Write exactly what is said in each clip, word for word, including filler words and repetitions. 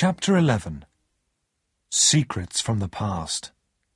Chapter eleven. Secrets from the Past.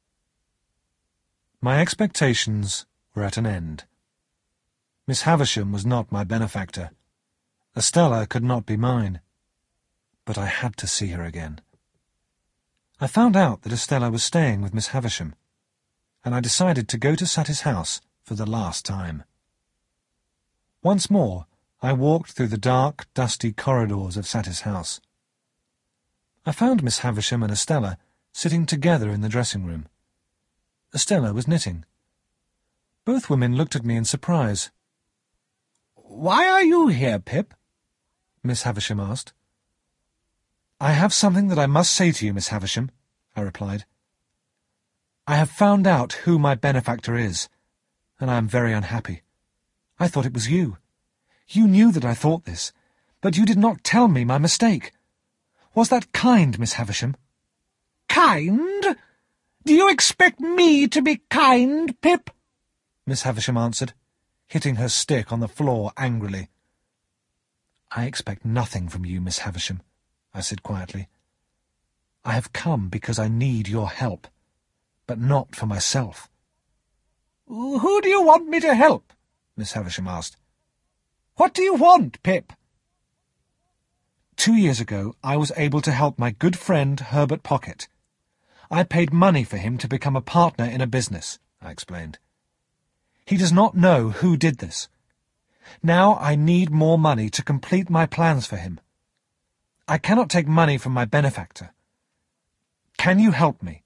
My expectations were at an end. Miss Havisham was not my benefactor. Estella could not be mine. But I had to see her again. I found out that Estella was staying with Miss Havisham, and I decided to go to Sattie's house for the last time. Once more, I walked through the dark, dusty corridors of Sattie's house. I found Miss Havisham and Estella sitting together in the dressing-room. Estella was knitting. Both women looked at me in surprise. "Why are you here, Pip?" Miss Havisham asked. "I have something that I must say to you, Miss Havisham," I replied. "I have found out who my benefactor is, and I am very unhappy. I thought it was you. You knew that I thought this, but you did not tell me my mistake. Was that kind, Miss Havisham?" "Kind? Do you expect me to be kind, Pip?" Miss Havisham answered, hitting her stick on the floor angrily. "I expect nothing from you, Miss Havisham," I said quietly. "I have come because I need your help, but not for myself." "Who do you want me to help?" Miss Havisham asked. "What do you want, Pip?" Two years ago, I was able to help my good friend Herbert Pocket. I paid money for him to become a partner in a business, I explained. He does not know who did this. Now I need more money to complete my plans for him. I cannot take money from my benefactor. Can you help me?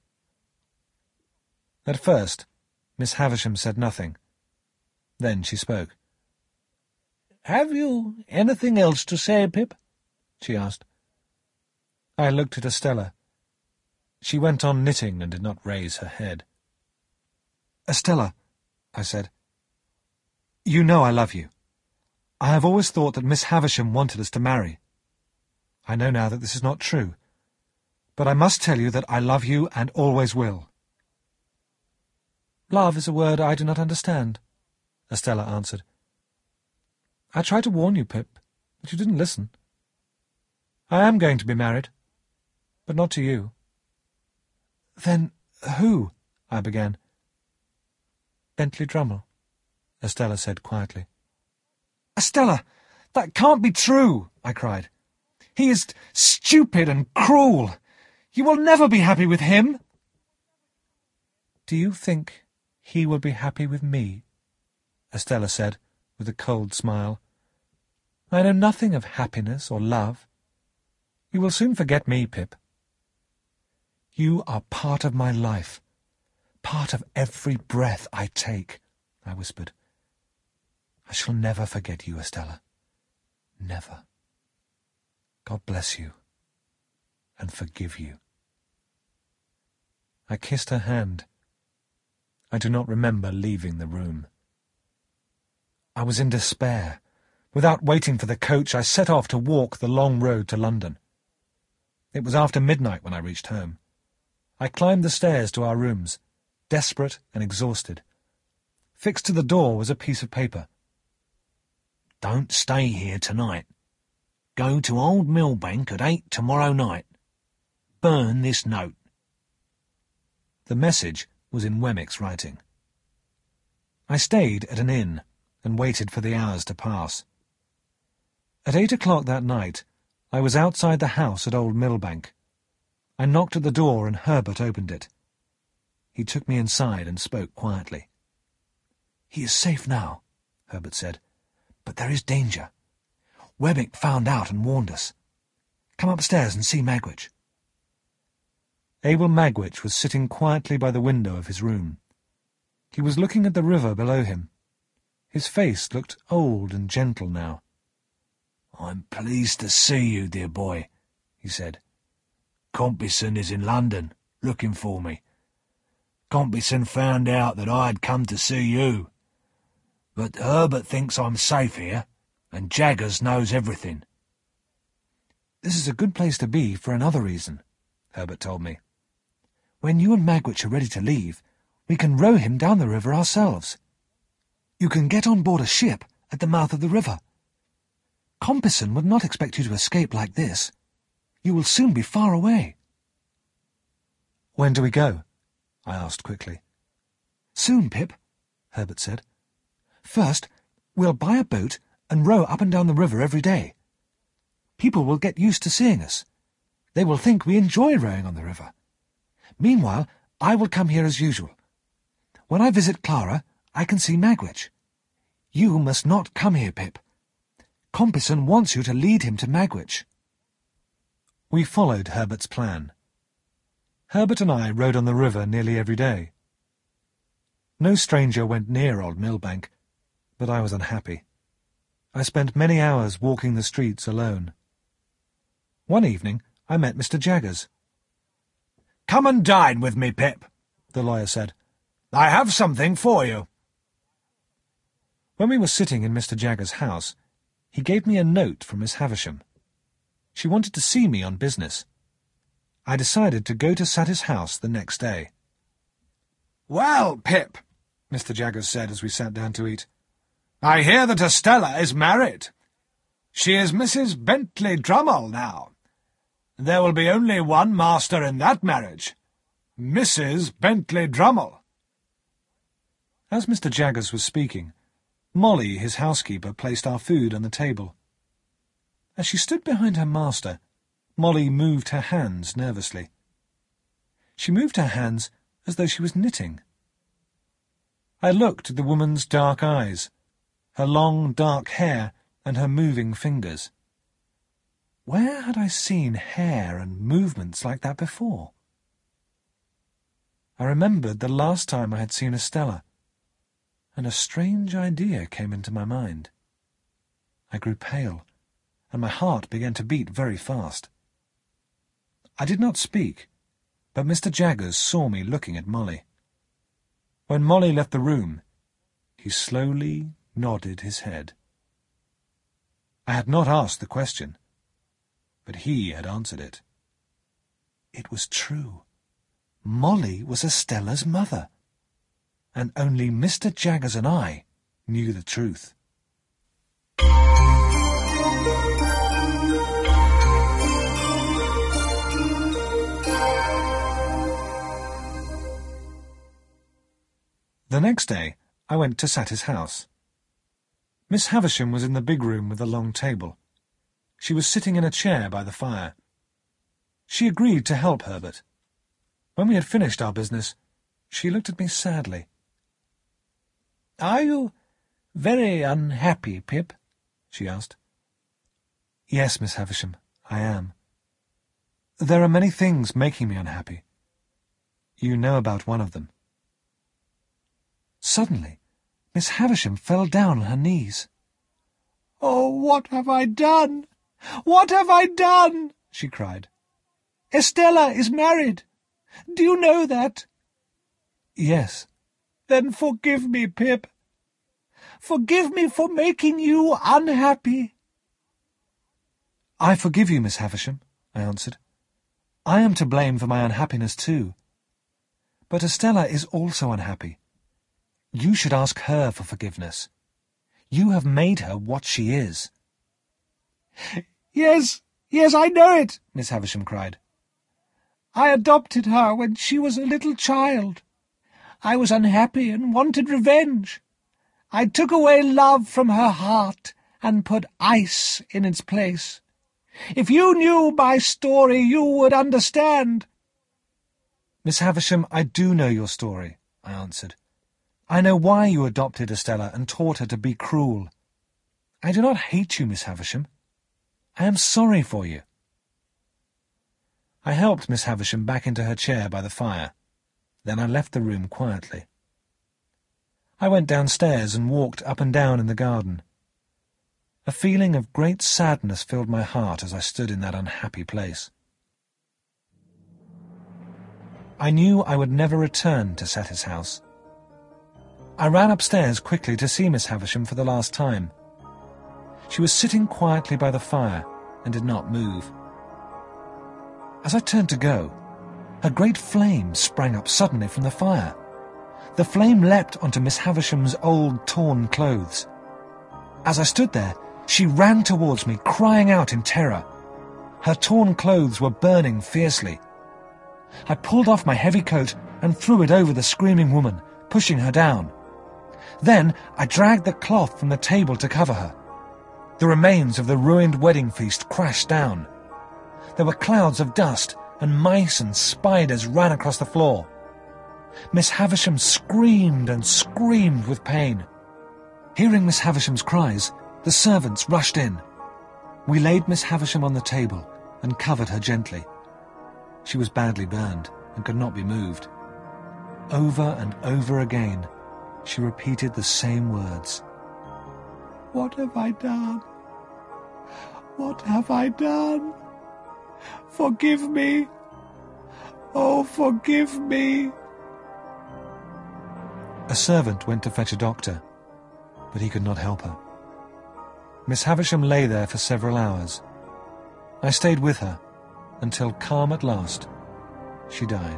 At first, Miss Havisham said nothing. Then she spoke. "Have you anything else to say, Pip?" she asked. I looked at Estella. She went on knitting and did not raise her head. "Estella," I said, "you know I love you. I have always thought that Miss Havisham wanted us to marry. I know now that this is not true, but I must tell you that I love you and always will." "Love is a word I do not understand," Estella answered. "I tried to warn you, Pip, but you didn't listen. I am going to be married, but not to you." "Then who?" I began. "Bentley Drummle," Estella said quietly. "Estella, that can't be true," I cried. "He is stupid and cruel. You will never be happy with him." "Do you think he will be happy with me?" Estella said, with a cold smile. "I know nothing of happiness or love. You will soon forget me, Pip." "You are part of my life, part of every breath I take," I whispered. "I shall never forget you, Estella. Never. God bless you, and forgive you." I kissed her hand. I do not remember leaving the room. I was in despair. Without waiting for the coach, I set off to walk the long road to London. It was after midnight when I reached home. I climbed the stairs to our rooms, desperate and exhausted. Fixed to the door was a piece of paper. "Don't stay here tonight. Go to Old Millbank at eight tomorrow night. Burn this note." The message was in Wemmick's writing. I stayed at an inn and waited for the hours to pass. At eight o'clock that night, I was outside the house at Old Millbank. I knocked at the door and Herbert opened it. He took me inside and spoke quietly. "He is safe now," Herbert said, "but there is danger. Wemmick found out and warned us. Come upstairs and see Magwitch." Abel Magwitch was sitting quietly by the window of his room. He was looking at the river below him. His face looked old and gentle now. "I'm pleased to see you, dear boy," he said. "Compeyson is in London, looking for me. Compeyson found out that I had come to see you. But Herbert thinks I'm safe here, and Jaggers knows everything." "This is a good place to be for another reason," Herbert told me. "When you and Magwitch are ready to leave, we can row him down the river ourselves. You can get on board a ship at the mouth of the river. Compeyson would not expect you to escape like this. You will soon be far away." "When do we go?" I asked quickly. "Soon, Pip," Herbert said. "First, we'll buy a boat and row up and down the river every day. People will get used to seeing us. They will think we enjoy rowing on the river. Meanwhile, I will come here as usual. When I visit Clara, I can see Magwitch. You must not come here, Pip. Compeyson wants you to lead him to Magwitch." We followed Herbert's plan. Herbert and I rowed on the river nearly every day. No stranger went near Old Millbank, but I was unhappy. I spent many hours walking the streets alone. One evening I met Mister Jaggers. "Come and dine with me, Pip," the lawyer said. "I have something for you." When we were sitting in Mister Jaggers' house, he gave me a note from Miss Havisham. She wanted to see me on business. I decided to go to Satis house the next day. "Well, Pip," Mister Jaggers said as we sat down to eat, "I hear that Estella is married. She is Missus Bentley Drummle now. There will be only one master in that marriage, Missus Bentley Drummle." As Mister Jaggers was speaking, Molly, his housekeeper, placed our food on the table. As she stood behind her master, Molly moved her hands nervously. She moved her hands as though she was knitting. I looked at the woman's dark eyes, her long dark hair, and her moving fingers. Where had I seen hair and movements like that before? I remembered the last time I had seen Estella, and a strange idea came into my mind. I grew pale, and my heart began to beat very fast. I did not speak, but Mister Jaggers saw me looking at Molly. When Molly left the room, he slowly nodded his head. I had not asked the question, but he had answered it. It was true. Molly was Estella's mother, and only Mister Jaggers and I knew the truth. The next day I went to Satis house. Miss Havisham was in the big room with the long table. She was sitting in a chair by the fire. She agreed to help Herbert. When we had finished our business, she looked at me sadly. "Are you very unhappy, Pip?" she asked. "Yes, Miss Havisham, I am. There are many things making me unhappy. You know about one of them." Suddenly, Miss Havisham fell down on her knees. "Oh, what have I done? What have I done?" she cried. "Estella is married. Do you know that?" "Yes." "Then forgive me, Pip. Forgive me for making you unhappy." "I forgive you, Miss Havisham," I answered. "I am to blame for my unhappiness too. But Estella is also unhappy. You should ask her for forgiveness. You have made her what she is." "Yes, yes, I know it," Miss Havisham cried. "I adopted her when she was a little child. I was unhappy and wanted revenge. I took away love from her heart and put ice in its place. If you knew my story, you would understand." "Miss Havisham, I do know your story," I answered. "I know why you adopted Estella and taught her to be cruel. I do not hate you, Miss Havisham. I am sorry for you." I helped Miss Havisham back into her chair by the fire. Then I left the room quietly. I went downstairs and walked up and down in the garden. A feeling of great sadness filled my heart as I stood in that unhappy place. I knew I would never return to Satis house. I ran upstairs quickly to see Miss Havisham for the last time. She was sitting quietly by the fire and did not move. As I turned to go, a great flame sprang up suddenly from the fire. The flame leapt onto Miss Havisham's old, torn clothes. As I stood there, she ran towards me, crying out in terror. Her torn clothes were burning fiercely. I pulled off my heavy coat and threw it over the screaming woman, pushing her down. Then I dragged the cloth from the table to cover her. The remains of the ruined wedding feast crashed down. There were clouds of dust, and mice and spiders ran across the floor. Miss Havisham screamed and screamed with pain. Hearing Miss Havisham's cries, the servants rushed in. We laid Miss Havisham on the table and covered her gently. She was badly burned and could not be moved. Over and over again, she repeated the same words. "What have I done? What have I done? Forgive me! Oh, forgive me!" A servant went to fetch a doctor, but he could not help her. Miss Havisham lay there for several hours. I stayed with her until, calm at last, she died.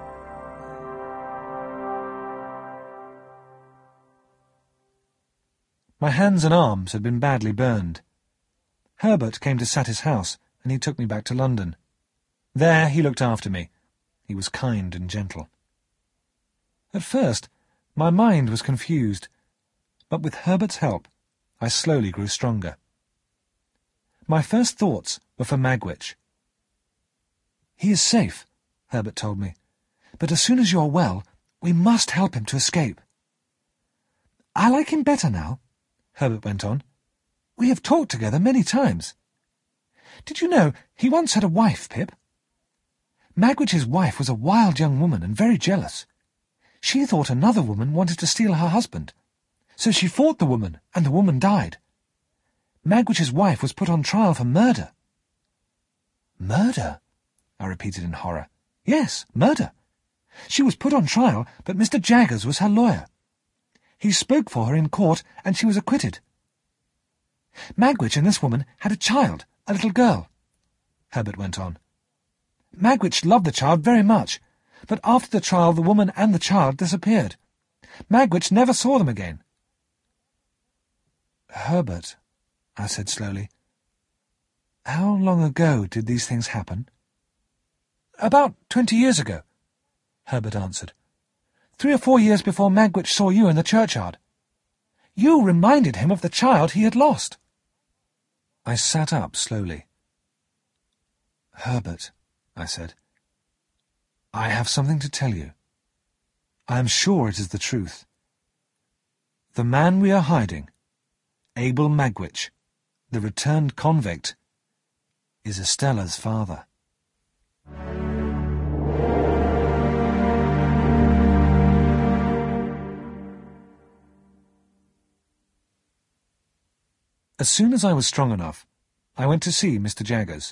My hands and arms had been badly burned. Herbert came to Satis house, and he took me back to London. There he looked after me. He was kind and gentle. At first, my mind was confused, but with Herbert's help, I slowly grew stronger. My first thoughts were for Magwitch. "He is safe," Herbert told me, "but as soon as you are well, we must help him to escape." "I like him better now," Herbert went on. "We have talked together many times. Did you know he once had a wife, Pip? Magwitch's wife was a wild young woman and very jealous. She thought another woman wanted to steal her husband, so she fought the woman, and the woman died. Magwitch's wife was put on trial for murder." "Murder?" I repeated in horror. "Yes, murder. She was put on trial, but Mister Jaggers was her lawyer. He spoke for her in court, and she was acquitted. Magwitch and this woman had a child, a little girl," Herbert went on. "Magwitch loved the child very much, but after the trial the woman and the child disappeared. Magwitch never saw them again." "Herbert," I said slowly, "how long ago did these things happen?" "About twenty years ago," Herbert answered. "Three or four years before Magwitch saw you in the churchyard. You reminded him of the child he had lost." I sat up slowly. "Herbert," I said, "I have something to tell you. I am sure it is the truth. The man we are hiding, Abel Magwitch, the returned convict, is Estella's father." As soon as I was strong enough, I went to see Mister Jaggers.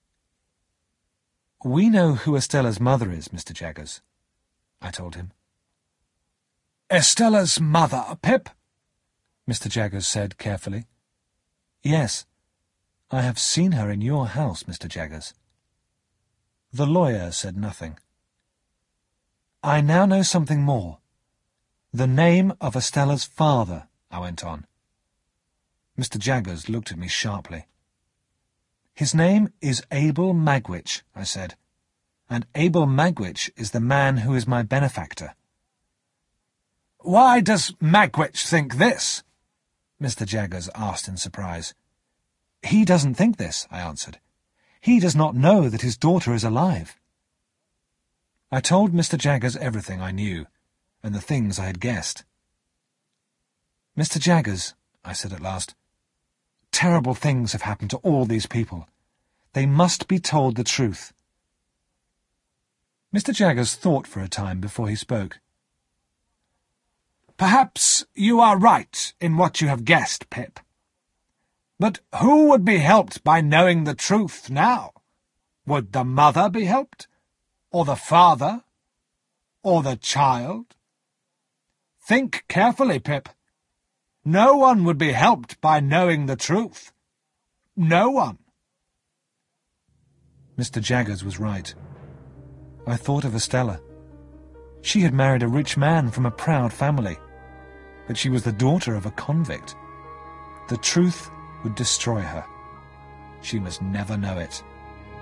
"We know who Estella's mother is, Mister Jaggers," I told him. "Estella's mother, Pip?" Mister Jaggers said carefully. "Yes, I have seen her in your house, Mister Jaggers." The lawyer said nothing. "I now know something more. The name of Estella's father," I went on. Mister Jaggers looked at me sharply. "His name is Abel Magwitch," I said, "and Abel Magwitch is the man who is my benefactor." "Why does Magwitch think this?" Mister Jaggers asked in surprise. "He doesn't think this," I answered. "He does not know that his daughter is alive." I told Mister Jaggers everything I knew, and the things I had guessed. "Mister Jaggers," I said at last, "terrible things have happened to all these people. They must be told the truth." Mister Jaggers thought for a time before he spoke. "Perhaps you are right in what you have guessed, Pip. But who would be helped by knowing the truth now? Would the mother be helped? Or the father? Or the child? Think carefully, Pip. No one would be helped by knowing the truth. No one." Mister Jaggers was right. I thought of Estella. She had married a rich man from a proud family, but she was the daughter of a convict. The truth would destroy her. She must never know it.